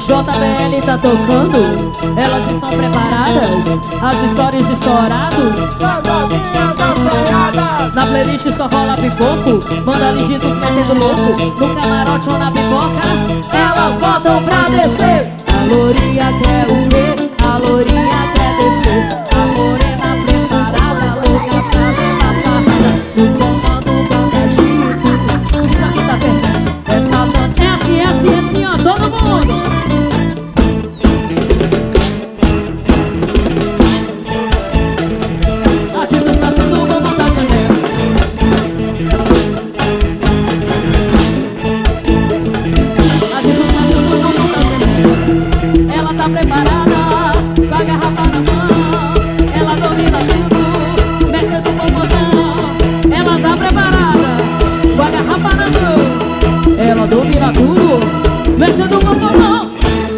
JBL tá tocando, elas estão preparadas, as histórias estouradas. Na playlist só rola pipoco, manda ligitos metendo louco. No camarote ou na pipoca, elas botam pra descer. A lourinha quer o quê? A lourinha quer descer. A morena preparada, louca pra levar sarrada. No comando do agito, isso aqui tá perdendo. Essa dança é assim, é assim, é assim, ó, todo mundo. Agita os braços do bumbum da janela. Agita os braços do bumbum da janela. Ela tá preparada, com a garrafa na mão. Ela domina tudo, mexe no popozão. Ela tá preparada, com a garrafa na mão. Ela domina tudo, mexe no popozão.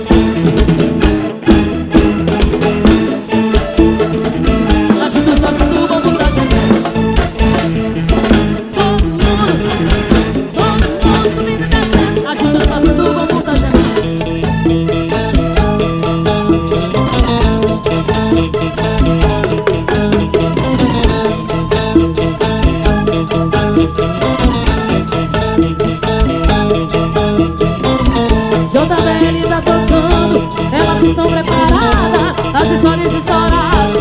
Agita os braços do bumbum da janela. Todo mundo subindo e descendo. Agita os braços do bumbum da janela. JBL tá tocando, elas estão preparadas, as histórias estouradas.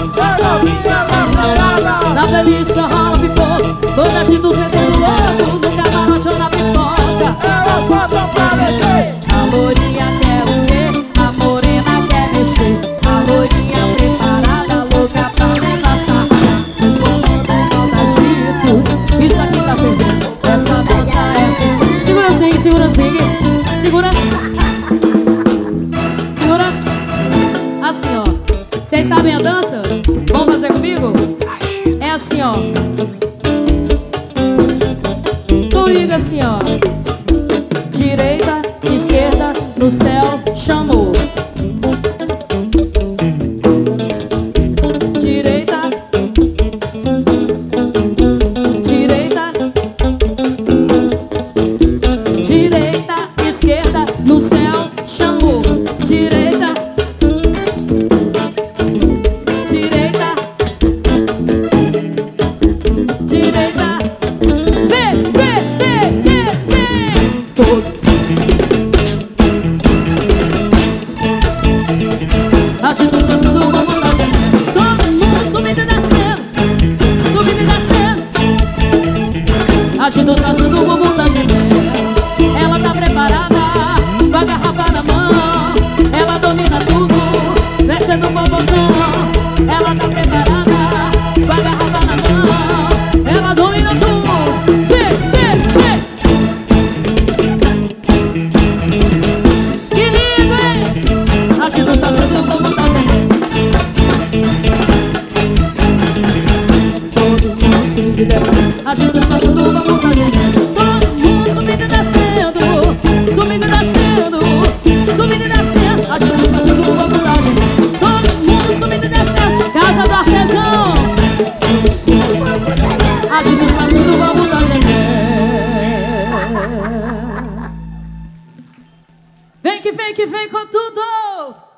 Na playlist só rola pipoco, banda agitos metendo louco. No camarote ou na pipoca, elas botam pra descer. A lourinha quer o quê? A morena quer mexer. A lourinha preparada, louca pra levar sarrada. No comando do agitos, isso aqui tá perdendo. Essa dança é sucesso. Segura assim, segura assim, segura. Segura. Assim, ó. Vocês sabem a dança? Vamos fazer comigo? É assim, ó. Comigo assim, ó. Direita, esquerda, no céu, chamou. Direita, direita, direita, esquerda, no céu, chamou. Direita, direita, direita. Vem, vem, vem, vem, vem. Todo. Agita os braços do bumbum da janela. Todo mundo subindo e descendo, subindo e descendo. Agita os braços do bumbum da janela. Ela tá preparada, com a garrafa na mão. Ela domina tudo, mexe no popozão. Ela tá preparada, com a garrafa na mão. Ela domina tudo. Vem, vem, vem. Que lindo, hein? Agita os braços do bumbum da janela. Todo mundo subindo e descendo. Agita os braços do bumbum da janela. Todo mundo subindo e descendo, subindo e descendo, subindo e descendo. Agita os braços do bumbum da janela. Todo mundo subindo e descendo. Casa do artesão. Agita os braços do bumbum da janela. Vem que vem com tudo.